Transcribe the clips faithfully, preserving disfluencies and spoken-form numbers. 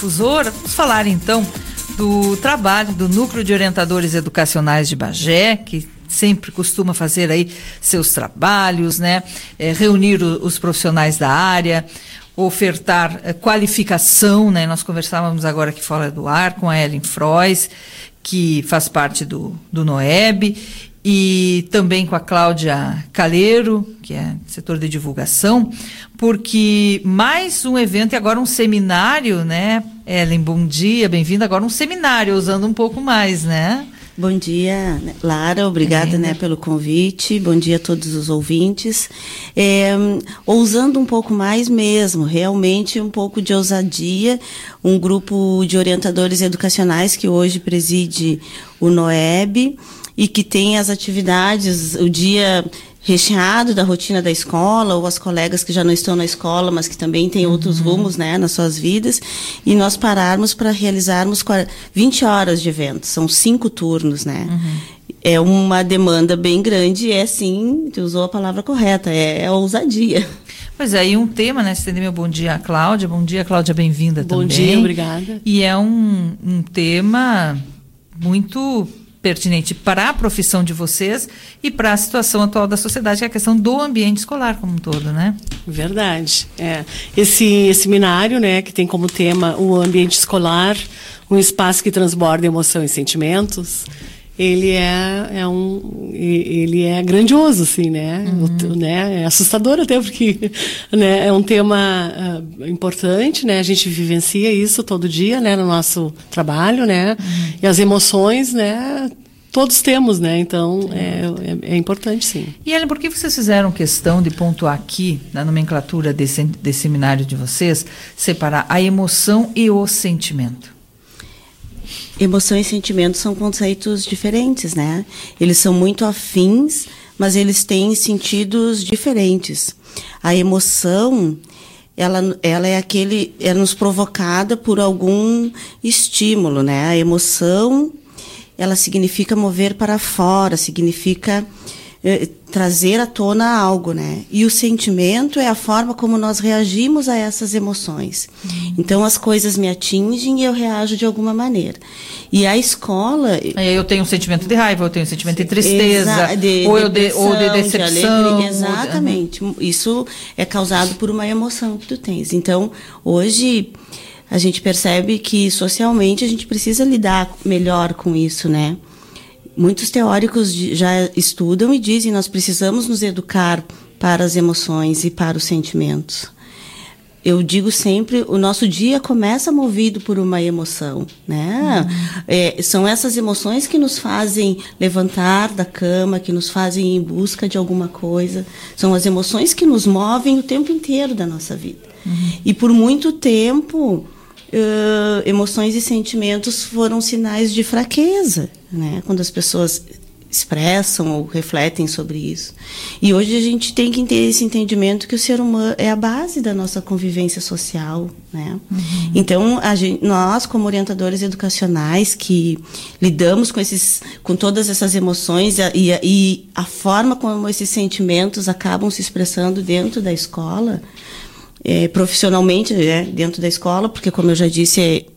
Difusora. Vamos falar então do trabalho do Núcleo de Orientadores Educacionais de Bagé, que sempre costuma fazer aí seus trabalhos, né? É, reunir o, os profissionais da área, ofertar é, qualificação, né? Nós conversávamos agora aqui fora do ar com a Ellen Frois, que faz parte do, do NOEB, e também com a Cláudia Calheiro, que é setor de divulgação, porque mais um evento e agora um seminário, né? Ellen, bom dia, bem-vinda. Agora um seminário, usando um pouco mais, né? Bom dia, Lara, obrigada, né, pelo convite, bom dia a todos os ouvintes. É, ousando um pouco mais mesmo, realmente um pouco de ousadia, um grupo de orientadores educacionais que hoje preside o NOEB e que tem as atividades, o dia recheado da rotina da escola, ou as colegas que já não estão na escola, mas que também têm uhum. outros rumos, né, nas suas vidas, e nós pararmos para realizarmos vinte horas de evento, são cinco turnos, né? Uhum. É uma demanda bem grande, é sim, tu usou a palavra correta, é, é ousadia. Pois é, e um tema, né, estender meu bom dia a Cláudia, bom dia Cláudia, bem-vinda também. Bom dia, obrigada. E é um, um tema muito pertinente para a profissão de vocês e para a situação atual da sociedade, que é a questão do ambiente escolar como um todo, né? Verdade. É. Esse, esse seminário, né, que tem como tema o ambiente escolar, um espaço que transborda emoção e sentimentos, ele é, é um ele é grandioso, assim, né? Uhum. O, né? É assustador até porque, né, é um tema uh, importante, né? A gente vivencia isso todo dia, né, no nosso trabalho, né? Uhum. E as emoções, né, todos temos, né? Então é, é, é importante, sim. E Ellen, por que vocês fizeram questão de pontuar aqui na nomenclatura desse, desse seminário de vocês, separar a emoção e o sentimento? Emoção e sentimento são conceitos diferentes, né? Eles são muito afins, mas eles têm sentidos diferentes. A emoção, ela, ela é aquele, é nos provocada por algum estímulo, né? A emoção, ela significa mover para fora, significa eh, trazer à tona algo, né? E o sentimento é a forma como nós reagimos a essas emoções. Uhum. Então, as coisas me atingem e eu reajo de alguma maneira. E a escola... Aí eu tenho um sentimento de raiva, eu tenho um sentimento de tristeza, de ou, eu de, ou de decepção. De exatamente. Ou de... Isso é causado por uma emoção que tu tens. Então, hoje, a gente percebe que socialmente a gente precisa lidar melhor com isso, né? Muitos teóricos já estudam e dizem que nós precisamos nos educar para as emoções e para os sentimentos. Eu digo sempre, o nosso dia começa movido por uma emoção, né? Uhum. É, são essas emoções que nos fazem levantar da cama, que nos fazem ir em busca de alguma coisa. São as emoções que nos movem o tempo inteiro da nossa vida. Uhum. E por muito tempo... Uh, emoções e sentimentos foram sinais de fraqueza, né? Quando as pessoas expressam ou refletem sobre isso. E hoje a gente tem que ter esse entendimento que o ser humano é a base da nossa convivência social, né? Uhum. Então, a gente, nós, como orientadores educacionais, que lidamos com, esses, com todas essas emoções e, e a forma como esses sentimentos acabam se expressando dentro da escola, É, profissionalmente, né, dentro da escola, porque, como eu já disse, é,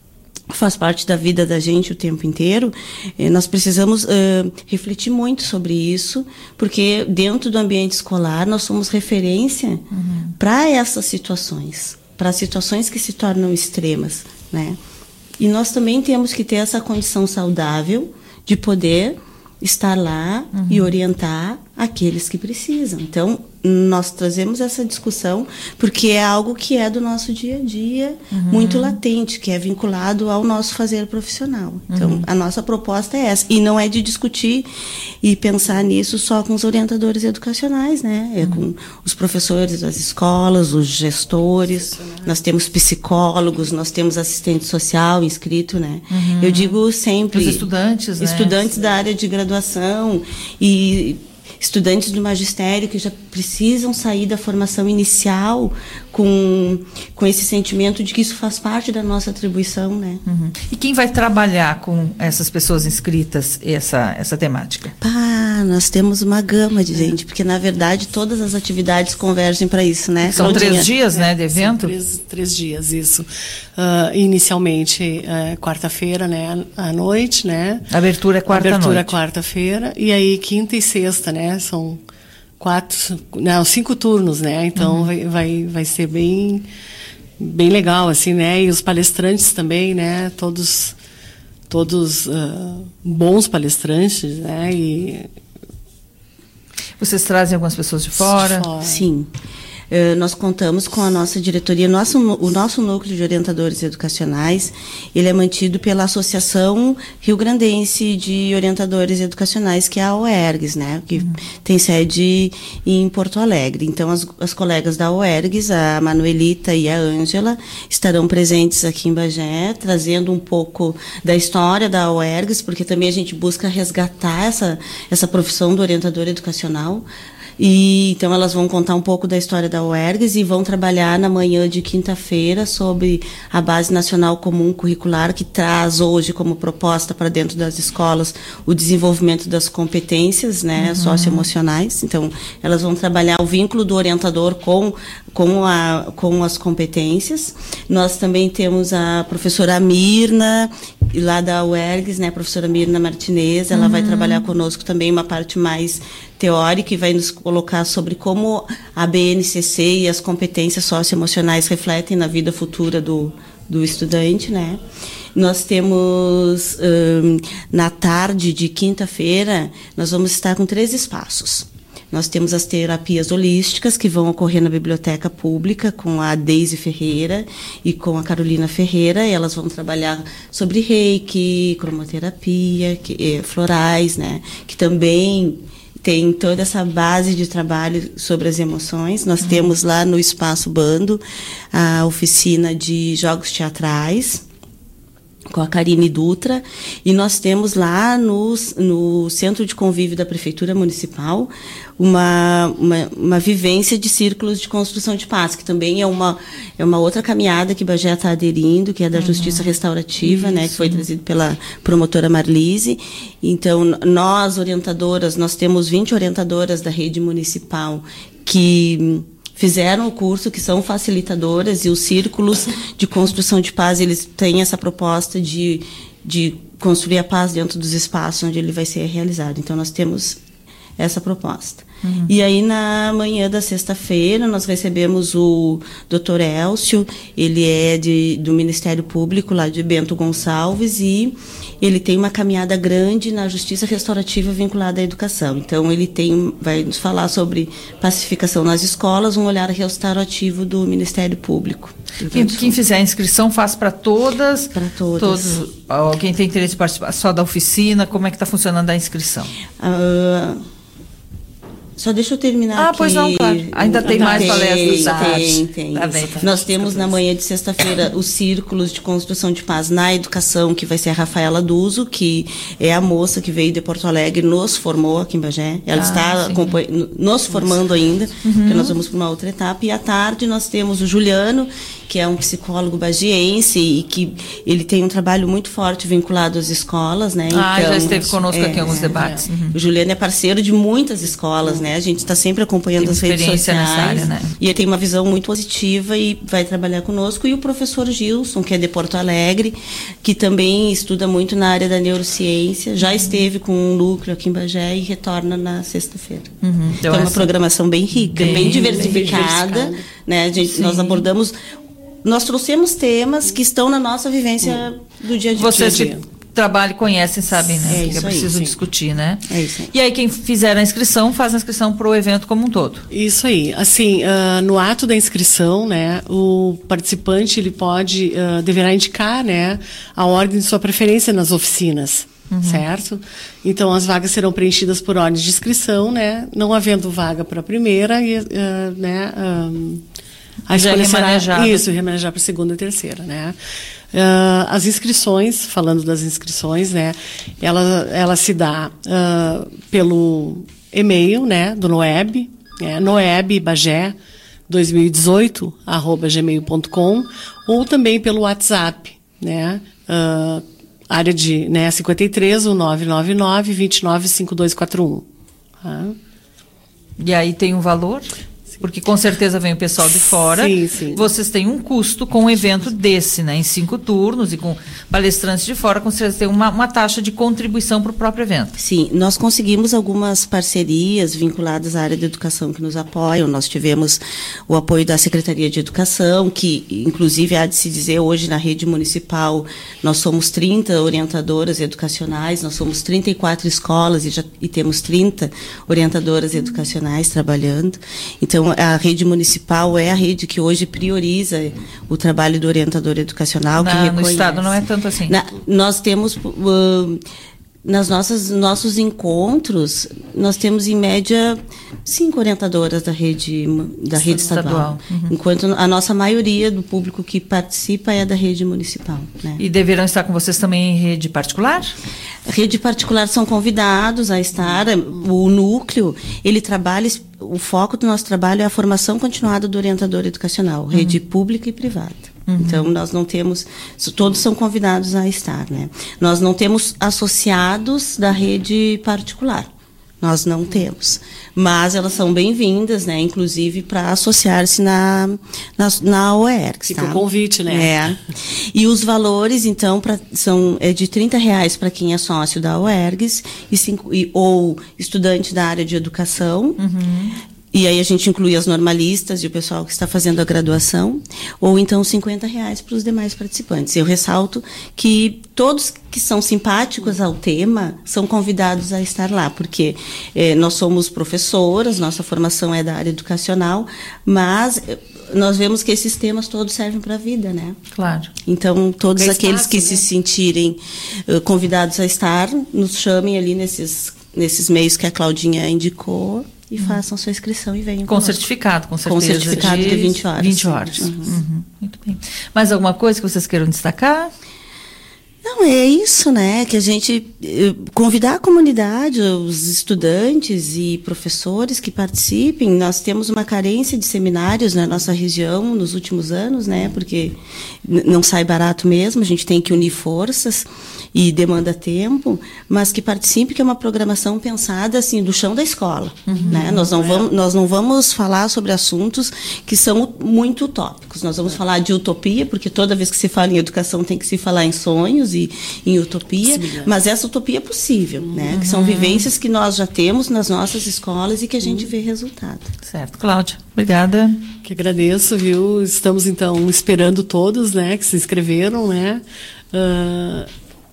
faz parte da vida da gente o tempo inteiro, é, nós precisamos uh, refletir muito sobre isso, porque dentro do ambiente escolar nós somos referência uhum. para essas situações, para situações que se tornam extremas, né? E nós também temos que ter essa condição saudável de poder estar lá uhum. e orientar aqueles que precisam. Então, nós trazemos essa discussão porque é algo que é do nosso dia a dia, uhum. muito latente, que é vinculado ao nosso fazer profissional. Então, uhum. a nossa proposta é essa. E não é de discutir e pensar nisso só com os orientadores educacionais, né? É uhum. com os professores das escolas, os gestores, nós temos psicólogos, nós temos assistente social inscrito, né? Uhum. Eu digo sempre... Os estudantes, né? Estudantes da área de graduação e... estudantes do magistério que já precisam sair da formação inicial com, com esse sentimento de que isso faz parte da nossa atribuição, né? Uhum. E quem vai trabalhar com essas pessoas inscritas essa, essa temática? Pá, nós temos uma gama de gente, porque na verdade todas as atividades convergem para isso, né? São Claudinha? três dias, né, de evento? São três, três dias, isso. Uh, inicialmente, uh, quarta-feira, né, à noite, né? A abertura é quarta-noite. Abertura é quarta-feira, e aí quinta e sexta, né? São quatro, não, cinco turnos, né? Então uhum. vai, vai, vai ser bem, bem legal, assim, né? E os palestrantes também, né? Todos, todos uh, bons palestrantes, né? E vocês trazem algumas pessoas de fora? De fora. Sim. Uh, nós contamos com a nossa diretoria, nosso, o nosso núcleo de orientadores educacionais, ele é mantido pela Associação Rio Grandense de Orientadores Educacionais, que é a OERGS, né, que uhum. tem sede em Porto Alegre. Então, as, as colegas da OERGS, a Manuelita e a Ângela, estarão presentes aqui em Bagé, trazendo um pouco da história da OERGS, porque também a gente busca resgatar essa, essa profissão do orientador educacional. E então elas vão contar um pouco da história da OERGS e vão trabalhar na manhã de quinta-feira sobre a Base Nacional Comum Curricular, que traz hoje como proposta para dentro das escolas o desenvolvimento das competências, né, uhum. socioemocionais. Então elas vão trabalhar o vínculo do orientador com, com, a, com as competências. Nós também temos a professora Mirna, lá da OERGS, né, a professora Mirna Martinez, ela uhum. vai trabalhar conosco também uma parte mais teórica e vai nos colocar sobre como a B N C C e as competências socioemocionais refletem na vida futura do, do estudante, né? Nós temos, hum, na tarde de quinta-feira, nós vamos estar com três espaços. Nós temos as terapias holísticas que vão ocorrer na biblioteca pública com a Deise Ferreira e com a Carolina Ferreira. Elas vão trabalhar sobre reiki, cromoterapia, que, eh, florais, né? Que também tem toda essa base de trabalho sobre as emoções. Nós uhum. temos lá no Espaço Bando a oficina de jogos teatrais com a Karine Dutra, e nós temos lá no, no Centro de Convívio da Prefeitura Municipal uma, uma, uma vivência de círculos de construção de paz, que também é uma, é uma outra caminhada que Bagé está aderindo, que é da uhum. Justiça Restaurativa, né, que foi trazido pela promotora Marlise. Então, nós, orientadoras, nós temos vinte orientadoras da rede municipal que fizeram o curso, que são facilitadoras, e os círculos de construção de paz, eles têm essa proposta de, de construir a paz dentro dos espaços onde ele vai ser realizado. Então, nós temos essa proposta. Uhum. E aí, na manhã da sexta-feira, nós recebemos o doutor Elcio, ele é de, do Ministério Público, lá de Bento Gonçalves, e ele tem uma caminhada grande na justiça restaurativa vinculada à educação. Então, ele tem, vai nos falar sobre pacificação nas escolas, um olhar restaurativo do Ministério Público. Quem, quem fizer a inscrição faz para todas? Para todas. Todos, alguém tem interesse em participar só da oficina? Como é que está funcionando a inscrição? Uh, Só deixa eu terminar ah, aqui. Ah, pois não, claro. Ainda tem não, mais tem, palestras. Tem, tem. Tá bem, tá. Nós temos na manhã de sexta-feira os círculos de construção de paz na educação, que vai ser a Rafaela Duso, que é a moça que veio de Porto Alegre, nos formou aqui em Bagé. Ela ah, está nos formando ainda, uhum. porque nós vamos para uma outra etapa. E à tarde nós temos o Juliano, que é um psicólogo bagiense e que ele tem um trabalho muito forte vinculado às escolas, né? Ah, então, já esteve conosco é, aqui em alguns debates. É. Uhum. O Juliano é parceiro de muitas escolas, né? A gente está sempre acompanhando as redes sociais. Nessa área, né? E ele tem uma visão muito positiva e vai trabalhar conosco. E o professor Gilson, que é de Porto Alegre, que também estuda muito na área da neurociência, já esteve com um núcleo aqui em Bagé e retorna na sexta-feira. Uhum. Então, então é uma programação bem rica, bem, bem diversificada. Bem diversificada. Né? A gente, nós abordamos... Nós trouxemos temas que estão na nossa vivência do dia a dia. Vocês que trabalham, conhecem, sabem, né? É que é isso preciso aí, discutir, né? É isso aí. E aí quem fizer a inscrição, faz a inscrição para o evento como um todo. Isso aí. Assim, uh, no ato da inscrição, né, o participante ele pode, uh, deverá indicar, né, a ordem de sua preferência nas oficinas. Uhum. Certo? Então, as vagas serão preenchidas por ordem de inscrição, né? Não havendo vaga para a primeira, e, uh, né... Um, a escolha será isso, remanejar para a segunda e terceira, né? Uh, as inscrições, falando das inscrições, né? Ela, ela se dá uh, pelo e-mail, né, do Noeb, é noeb bagé dois mil e dezoito arroba gmail ponto com, ou também pelo WhatsApp, né, uh, área de, né, cinquenta e três, o nove nove nove, vinte e nove, cinquenta e dois quarenta e um. Tá? E aí tem um valor? Porque com certeza vem o pessoal de fora. Sim, sim. Vocês têm um custo com um evento desse, né? Em cinco turnos e com palestrantes de fora, com certeza tem uma, uma taxa de contribuição para o próprio evento. Sim, nós conseguimos algumas parcerias vinculadas à área de educação que nos apoiam. Nós tivemos o apoio da Secretaria de Educação, que inclusive há de se dizer hoje na rede municipal, nós somos trinta orientadoras educacionais, nós somos trinta e quatro escolas e, já, e temos trinta orientadoras educacionais trabalhando. Então, a rede municipal é a rede que hoje prioriza o trabalho do orientador educacional. Na, que reconhece. No estado não é tanto assim. Na, nós temos, uh, nas nossas nossos encontros, nós temos em média cinco orientadoras da rede, da rede estadual, estadual. Uhum. Enquanto a nossa maioria do público que participa é da rede municipal. Né? E deverão estar com vocês também em rede particular? Rede particular são convidados a estar. O núcleo, ele trabalha, o foco do nosso trabalho é a formação continuada do orientador educacional, rede uhum. pública e privada. Uhum. Então, nós não temos, todos são convidados a estar, né? Nós não temos associados da rede particular. Nós não temos. Mas elas são bem-vindas, né? Inclusive para associar-se na, na, na O E R G S. Fica tá? o convite, né? É. E os valores, então, pra, são é de trinta reais para quem é sócio da O E R G S e cinco, e, ou estudante da área de educação. Uhum. E aí a gente inclui as normalistas e o pessoal que está fazendo a graduação, ou então cinquenta reais para os demais participantes. Eu ressalto que todos que são simpáticos ao tema são convidados a estar lá, porque eh, nós somos professoras, nossa formação é da área educacional, mas nós vemos que esses temas todos servem para a vida, né? Claro. Então, todos é aqueles espaço, que né? se sentirem uh, convidados a estar, nos chamem ali nesses, nesses meios que a Claudinha indicou, e façam sua inscrição e venham. Com conosco. certificado, com certeza. Com certificado de, de vinte horas. vinte horas. Uhum. Uhum. Muito bem. Mais alguma coisa que vocês queiram destacar? Não, é isso, né? Que a gente eh, convidar a comunidade, os estudantes e professores que participem. Nós temos uma carência de seminários na nossa região nos últimos anos, né? Porque n- não sai barato mesmo, a gente tem que unir forças e demanda tempo, mas que participe, que é uma programação pensada assim do chão da escola, uhum, né? Nós não, é. vamos, nós não vamos falar sobre assuntos que são muito utópicos. Nós vamos é. falar de utopia, porque toda vez que se fala em educação tem que se falar em sonhos e em utopia, sim, mas essa utopia é possível, uhum. né? Que são vivências que nós já temos nas nossas escolas e que a gente uhum. vê resultado. Certo, Cláudia, obrigada. Que agradeço, viu? Estamos então esperando todos, né, que se inscreveram, né? Uh,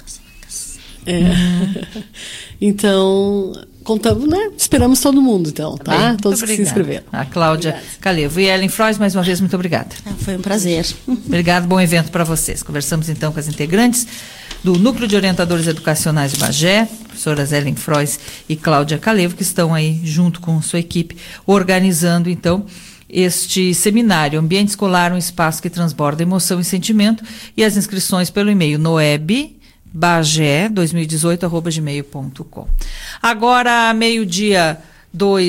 é. Uhum. Então, contamos, né? Esperamos todo mundo, então, tá? Bem, todos que se inscreveram. A Cláudia obrigada. Calevo e Ellen Frois, mais uma vez, muito obrigada. Foi um prazer. Obrigado, bom evento para vocês. Conversamos então com as integrantes do Núcleo de Orientadores Educacionais de Bagé, professoras Ellen Frois e Cláudia Calevo, que estão aí junto com sua equipe, organizando então este seminário Ambiente Escolar, um espaço que transborda emoção e sentimento, e as inscrições pelo e-mail noeb bagé dois mil e dezoito arroba gmail ponto com. Agora, meio-dia, dois